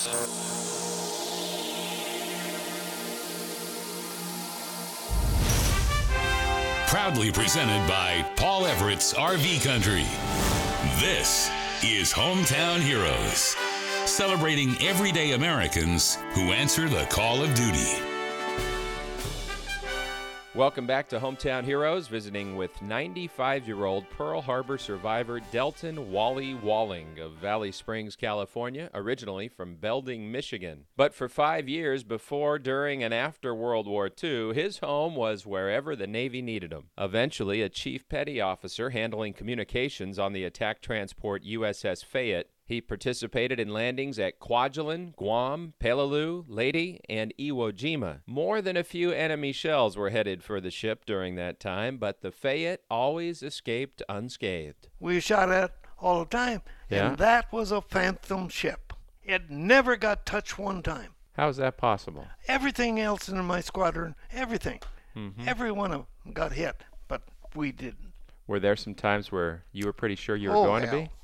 Proudly presented by Paul Everett's RV Country. This is Hometown Heroes, celebrating everyday Americans who answer the call of duty. Welcome back to Hometown Heroes, visiting with 95-year-old Pearl Harbor survivor Delton Wally Walling of Valley Springs, California, originally from Belding, Michigan. But for 5 years before, during, and after World War II, his home was wherever the Navy needed him. Eventually, a chief petty officer handling communications on the attack transport USS Fayette, he participated in landings at Kwajalein, Guam, Peleliu, Leyte, and Iwo Jima. More than a few enemy shells were headed for the ship during that time, but the Fayette always escaped unscathed. We shot at all the time, and that was a Phantom ship. It never got touched one time. How is that possible? Everything else in my squadron, everything, every one of them got hit, but we didn't. Were there some times where you were pretty sure you were going to be?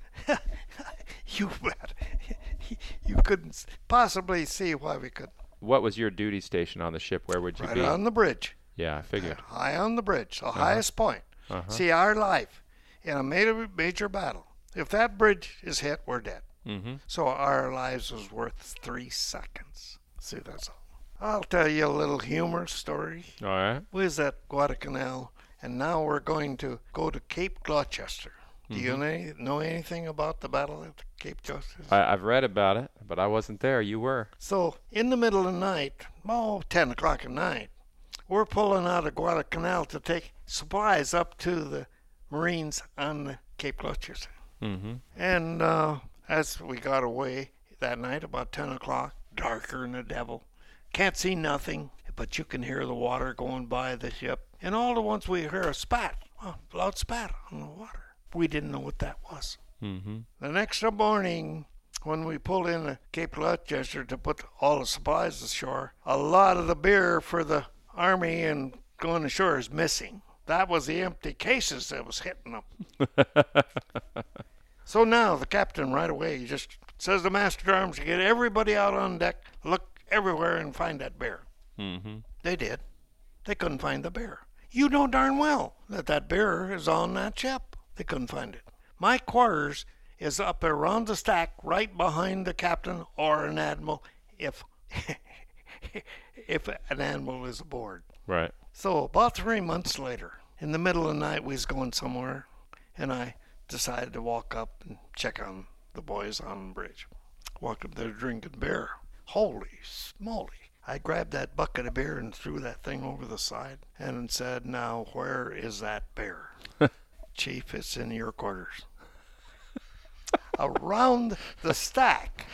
You bet. You couldn't possibly see why we couldn't. What was your duty station on the ship? Where would you be? Right on the bridge. Yeah, I figured. High on the bridge, the highest point. See, our life in a major battle, if that bridge is hit, we're dead. So our lives was worth 3 seconds. See, that's all. I'll tell you a little humor story. All right. We was at Guadalcanal, and now we're going to go to Cape Gloucester. Do you know anything about the battle at Cape Gloucester? I've read about it, but I wasn't there. You were. So in the middle of the night, 10 o'clock at night, we're pulling out of Guadalcanal to take supplies up to the Marines on the Cape Gloucester. And as we got away that night, about 10 o'clock, darker than the devil, can't see nothing, but you can hear the water going by the ship. And all at once we hear a spat, a loud spat on the water. We didn't know what that was. The next morning, when we pulled in the Cape Gloucester to put all the supplies ashore, a lot of the beer for the Army and going ashore is missing. That was the empty cases that was hitting them. So now the captain right away, he just says to Master at Arms to get everybody out on deck, look everywhere and find that bear. They did. They couldn't find the bear. You know darn well that that bear is on that ship. They couldn't find it. My quarters is up around the stack right behind the captain or an admiral if an admiral is aboard. Right. So about 3 months later, in the middle of the night, we was going somewhere, and I decided to walk up and check on the boys on the bridge. Walked up there drinking beer. Holy smoly. I grabbed that bucket of beer and threw that thing over the side and said, now, where is that bear? Chief, it's in your quarters. Around the stack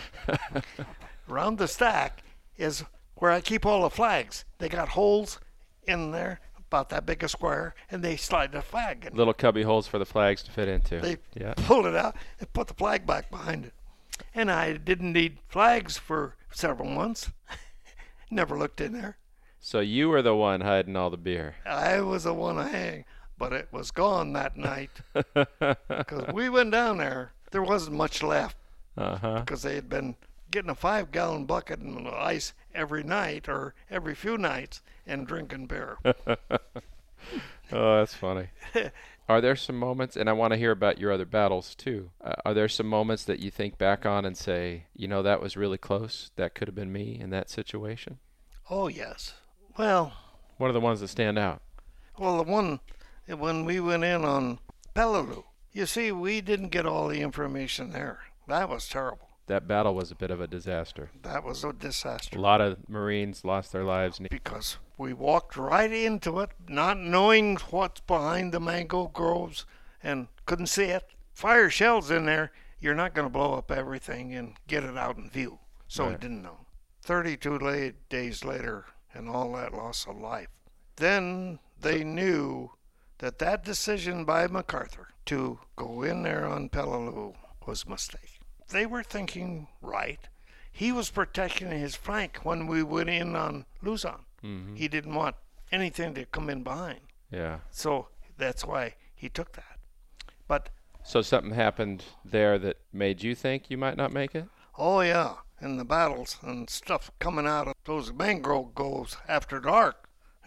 is where I keep all the flags. They got holes in there, about that big a square, and they slide the flag in. Little cubby holes for the flags to fit into. They pulled it out and put the flag back behind it. And I didn't need flags for several months. Never looked in there. So you were the one hiding all the beer. I was the one hanging, but it was gone that night. Because we went down there, there wasn't much left. Because they had been getting a 5-gallon bucket of ice every night or every few nights and drinking beer. Oh, that's funny. Are there some moments, and I want to hear about your other battles too, are there some moments that you think back on and say, you know, that was really close, that could have been me in that situation? Oh, yes. Well, what are the ones that stand out? Well, the one, when we went in on Peleliu, you see, we didn't get all the information there. That was terrible. That battle was a bit of a disaster. That was a disaster. A lot of Marines lost their lives. Because we walked right into it, not knowing what's behind the mango groves, and couldn't see it. Fire shells in there, you're not going to blow up everything and get it out in view. So we didn't know. 32 days later, and all that loss of life. Then they knew that that decision by MacArthur to go in there on Peleliu was a mistake. They were thinking right. He was protecting his flank when we went in on Luzon. He didn't want anything to come in behind. Yeah. So that's why he took that. But so something happened there that made you think you might not make it? Oh, yeah. and the battles and stuff coming out of those mangrove groves after dark,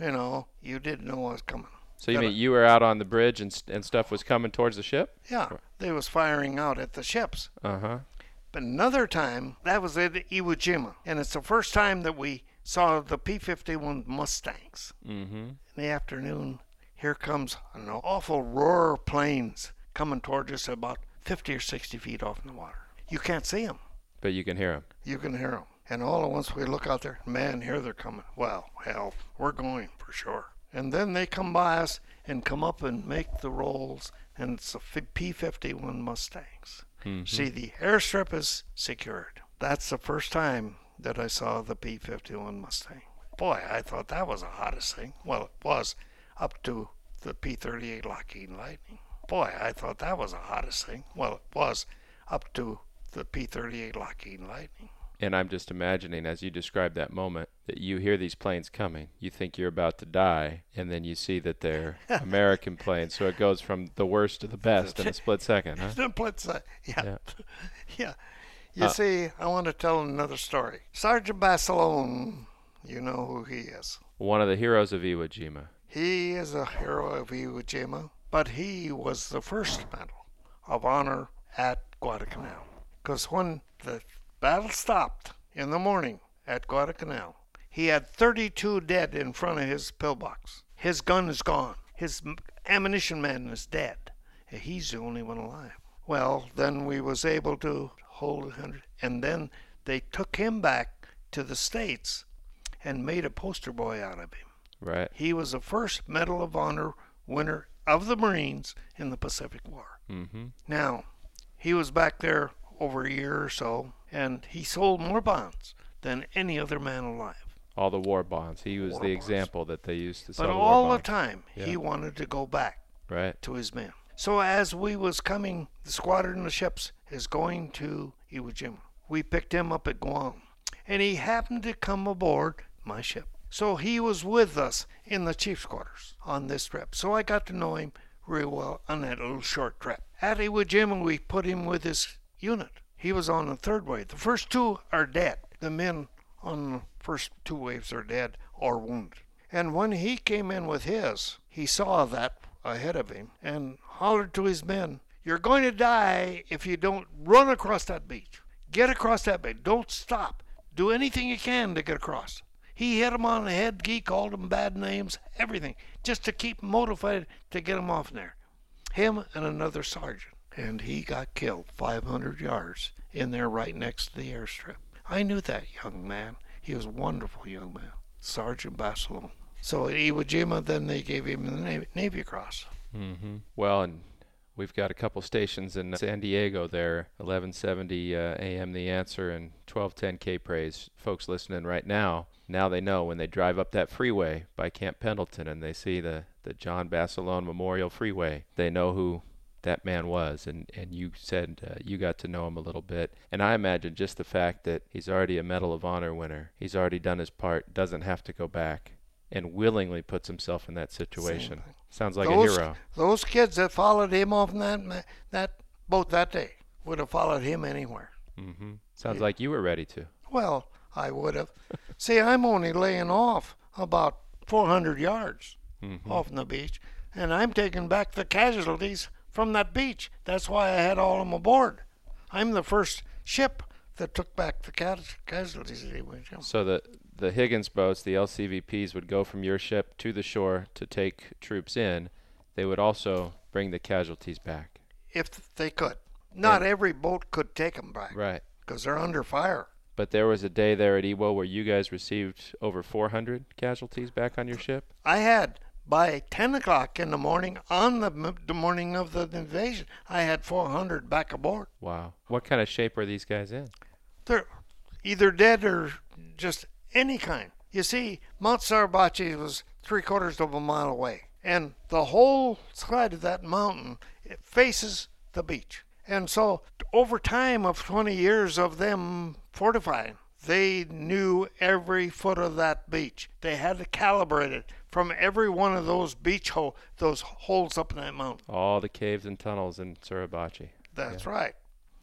you didn't know what was coming. So you mean you were out on the bridge and stuff was coming towards the ship? Yeah, they was firing out at the ships. Uh-huh. But another time, that was at Iwo Jima, and it's the first time that we saw the P-51 Mustangs. Mm-hmm. In the afternoon, here comes an awful roar of planes coming towards us about 50 or 60 feet off in the water. You can't see them. But you can hear them. You can hear them. And all at once we look out there, man, here they're coming. Well, hell, we're going for sure. And then they come by us and come up and make the rolls, and it's the P-51 Mustangs. Mm-hmm. See, the airstrip is secured. That's the first time that I saw the P-51 Mustang. Boy, I thought that was the hottest thing. Well, it was up to the P-38 Lockheed Lightning. Boy, I thought that was the hottest thing. Well, it was up to the P-38 Lockheed Lightning. And I'm just imagining, as you describe that moment, that you hear these planes coming. You think you're about to die, and then you see that they're American planes. So it goes from the worst to the best in a split second, huh? Split second, yeah. Yeah. You see, I want to tell another story. Sergeant Basilone, you know who he is. One of the heroes of Iwo Jima. He is a hero of Iwo Jima, but he was the first Medal of Honor at Guadalcanal. Because when the battle stopped in the morning at Guadalcanal, he had 32 dead in front of his pillbox. His gun is gone. His ammunition man is dead. He's the only one alive. Well, then we was able to hold 100, and then they took him back to the States and made a poster boy out of him. Right. He was the first Medal of Honor winner of the Marines in the Pacific War. Mm-hmm. Now, he was back there over a year or so, and he sold more bonds than any other man alive. All the war bonds. He was War the bonds. example that they used to sell But the war all the bonds. time, Yeah. he wanted to go back Right. to his men. So as we was coming, the squadron of ships is going to Iwo Jima. We picked him up at Guam, and he happened to come aboard my ship. So he was with us in the chief's quarters on this trip. So I got to know him real well on that little short trip. At Iwo Jima, we put him with his unit. He was on the third wave. The first two are dead. The men on the first two waves are dead or wounded. And when he came in with his, he saw that ahead of him and hollered to his men, "You're going to die if you don't run across that beach. Get across that beach. Don't stop. Do anything you can to get across." He hit him on the head. He called him bad names, everything, just to keep him motivated to get him off there. Him and another sergeant. And he got killed 500 yards in there right next to the airstrip. I knew that young man. He was a wonderful young man, Sergeant Basilone. So at Iwo Jima, then they gave him the Navy Cross. Mm-hmm. Well, and we've got a couple stations in San Diego there, 1170 AM The Answer and 1210 K-Praise. Folks listening right now they know when they drive up that freeway by Camp Pendleton and they see the John Basilone Memorial Freeway, they know who that man was, and you said you got to know him a little bit. And I imagine just the fact that he's already a Medal of Honor winner, he's already done his part, doesn't have to go back, and willingly puts himself in that situation. Sounds like a hero. Those kids that followed him off that boat that day would have followed him anywhere. Mm-hmm. Sounds like you were ready to. Well, I would have. See, I'm only laying off about 400 yards off the beach, and I'm taking back the casualties from that beach. That's why I had all of them aboard. I'm the first ship that took back the casualties. So the Higgins boats, the LCVPs, would go from your ship to the shore to take troops in. They would also bring the casualties back. If they could. Not every boat could take them back. Right. Because they're under fire. But there was a day there at Iwo where you guys received over 400 casualties back on your ship? I had. By 10 o'clock in the morning, on the morning of the invasion, I had 400 back aboard. Wow. What kind of shape are these guys in? They're either dead or just any kind. You see, Mount Suribachi was 3/4 of a mile away. And the whole side of that mountain, it faces the beach. And so, over time of 20 years of them fortifying, they knew every foot of that beach. They had to calibrate it from every one of those those holes up in that mountain. All the caves and tunnels in Suribachi. That's right.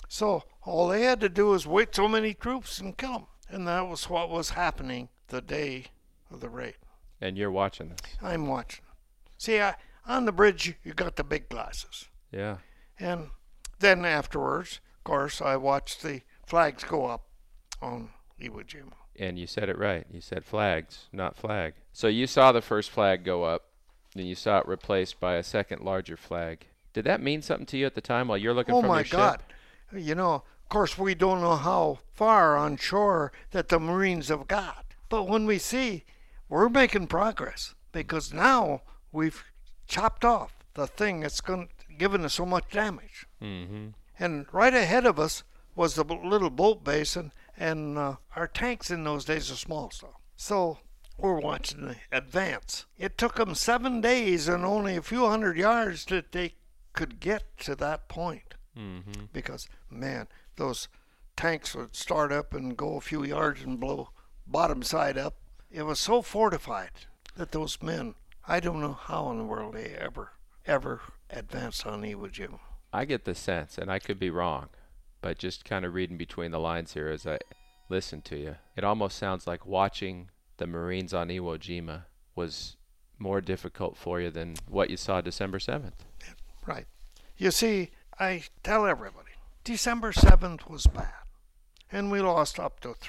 So all they had to do was wait so many troops and kill them. And that was what was happening the day of the raid. And you're watching this. I'm watching. See, on the bridge, you got the big glasses. Yeah. And then afterwards, of course, I watched the flags go up on Iwo Jima. And you said it right. You said flags, not flag. So you saw the first flag go up, then you saw it replaced by a second larger flag. Did that mean something to you at the time while you're looking Oh from my your God. ship? You know, of course, we don't know how far on shore that the Marines have got. But when we see, we're making progress because now we've chopped off the thing that's given us so much damage. Mm-hmm. And right ahead of us was the little boat basin, and our tanks in those days are small stuff. So we're watching the advance. It took them 7 days and only a few hundred yards that they could get to that point. Mm-hmm. Because, man, those tanks would start up and go a few yards and blow bottom side up. It was so fortified that those men, I don't know how in the world they ever advanced on Iwo Jima. I get the sense, and I could be wrong, but just kind of reading between the lines here as I listen to you, it almost sounds like watching the Marines on Iwo Jima was more difficult for you than what you saw December 7th. Right. You see, I tell everybody, December 7th was bad, and we lost up to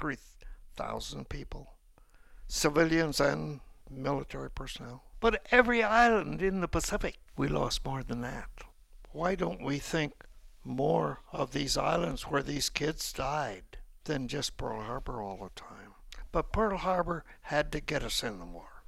3,000 people, civilians and military personnel. But every island in the Pacific, we lost more than that. Why don't we think more of these islands where these kids died than just Pearl Harbor all the time? But Pearl Harbor had to get us in the war.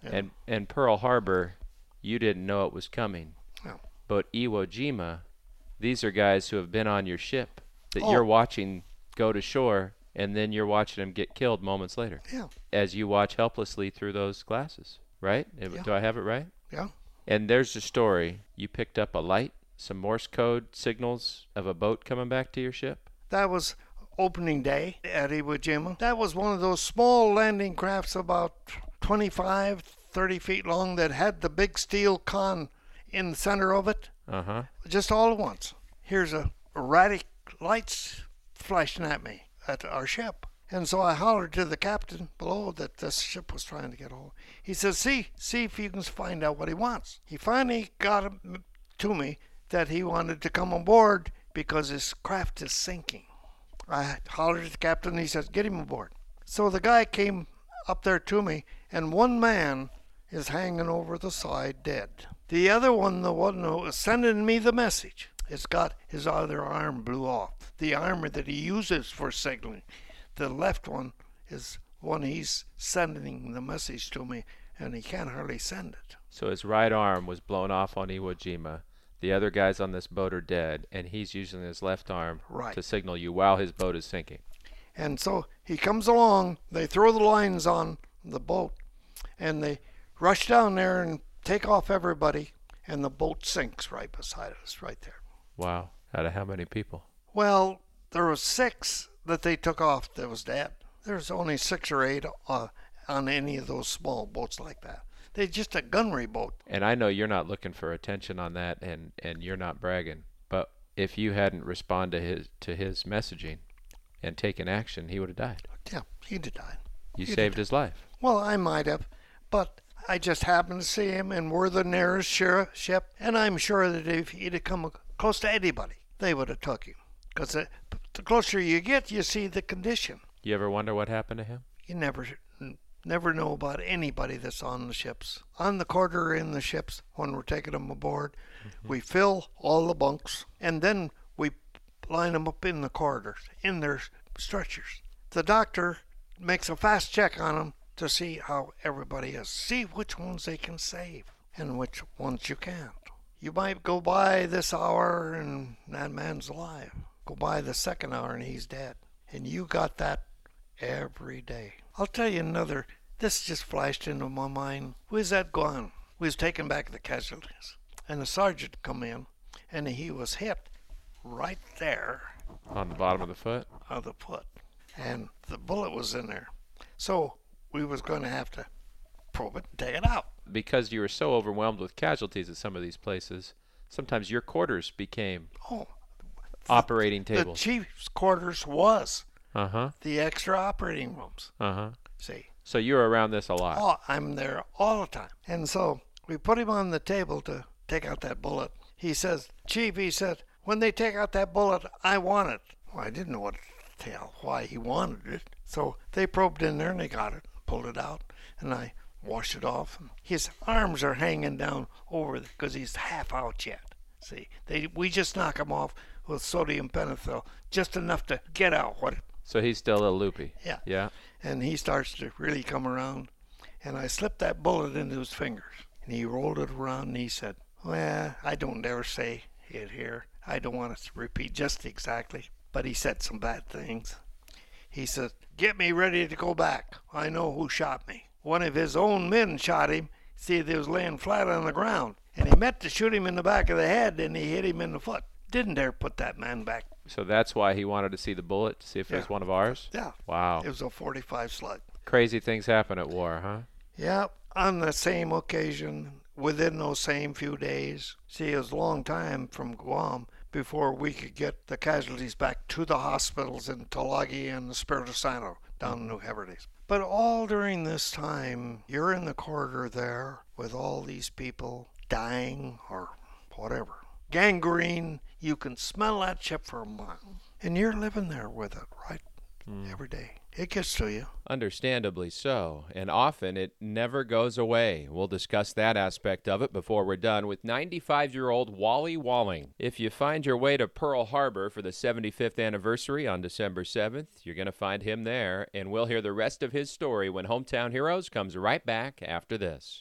And Pearl Harbor, you didn't know it was coming. No. But Iwo Jima, these are guys who have been on your ship that you're watching go to shore, and then you're watching them get killed moments later. Yeah. As you watch helplessly through those glasses, right? Yeah. Do I have it right? Yeah. And there's a story. You picked up a light, some Morse code signals of a boat coming back to your ship? That was opening day at Iwo Jima. That was one of those small landing crafts about 25, 30 feet long that had the big steel con in the center of it. Uh-huh. Just all at once. Here's a erratic lights flashing at me at our ship. And so I hollered to the captain below that this ship was trying to get hold. He says, see if you can find out what he wants. He finally got it to me that he wanted to come aboard because his craft is sinking. I hollered at the captain and he says, get him aboard. So the guy came up there to me, and one man is hanging over the side dead. The other one, the one who was sending me the message, has got his other arm blew off. The arm that he uses for signaling. The left one is one he's sending the message to me, and he can't hardly send it. So his right arm was blown off on Iwo Jima. The other guys on this boat are dead, and he's using his left arm to signal you while his boat is sinking. And so he comes along, they throw the lines on the boat, and they rush down there and take off everybody, and the boat sinks right beside us, right there. Wow. Out of how many people? Well, there was 6 that they took off that was dead. There's only 6 or 8 on any of those small boats like that. They're just a gunnery boat. And I know you're not looking for attention on that, and you're not bragging. But if you hadn't responded to his messaging and taken action, he would have died. Yeah, he'd have died. You saved his life. Well, I might have, but I just happened to see him, and we're the nearest ship, and I'm sure that if he'd have come close to anybody, they would have took him. Because the closer you get, you see the condition. You ever wonder what happened to him? You never know about anybody that's on the ships. On the quarter in the ships, when we're taking them aboard, we fill all the bunks, and then we line them up in the corridors, in their stretchers. The doctor makes a fast check on them to see how everybody is, see which ones they can save and which ones you can't. You might go by this hour and that man's alive. Go by the second hour and he's dead. And you got that every day. I'll tell you another. This just flashed into my mind. We was at Guam. We was taking back the casualties. And the sergeant come in, and he was hit right there. On the bottom of the foot? Of the foot. And the bullet was in there. So we was going to have to probe it and take it out. Because you were so overwhelmed with casualties at some of these places, sometimes your quarters became operating The tables. chief's quarters was Uh-huh. the extra operating rooms. Uh-huh. See, So you're around this a lot. oh, I'm there all the time. And so we put him on the table to take out that bullet. He says, Chief, he said, when they take out that bullet, I want it. Well, I didn't know what to tell, why he wanted it. So they probed in there and they got it, pulled it out, and I washed it off. His arms are hanging down over because he's half out yet. See, we just knock him off with sodium pentothal, just enough to get out what. So he's still a little loopy. Yeah. Yeah. And he starts to really come around. And I slipped that bullet into his fingers. And he rolled it around and he said, well, I don't dare say it here. I don't want to repeat just exactly. But he said some bad things. He said, get me ready to go back. I know who shot me. One of his own men shot him. See, he was laying flat on the ground. And he meant to shoot him in the back of the head and he hit him in the foot. Didn't dare put that man back. So that's why he wanted to see the bullet, to see if it was one of ours? Yeah. Wow. It was a 45 slug. Crazy things happen at war, huh? Yeah, on the same occasion, within those same few days. See, it was a long time from Guam before we could get the casualties back to the hospitals in Tulagi and Espiritu Santo down in New Hebrides. But all during this time, you're in the corridor there with all these people dying or whatever. Gangrene, you can smell that ship for a mile. And you're living there with it, right? Every day. It gets to you. Understandably so, and often it never goes away. We'll discuss that aspect of it before we're done with 95-year-old Wally Walling. If you find your way to Pearl Harbor for the 75th anniversary on December 7th, you're going to find him there, and we'll hear the rest of his story when Hometown Heroes comes right back after this.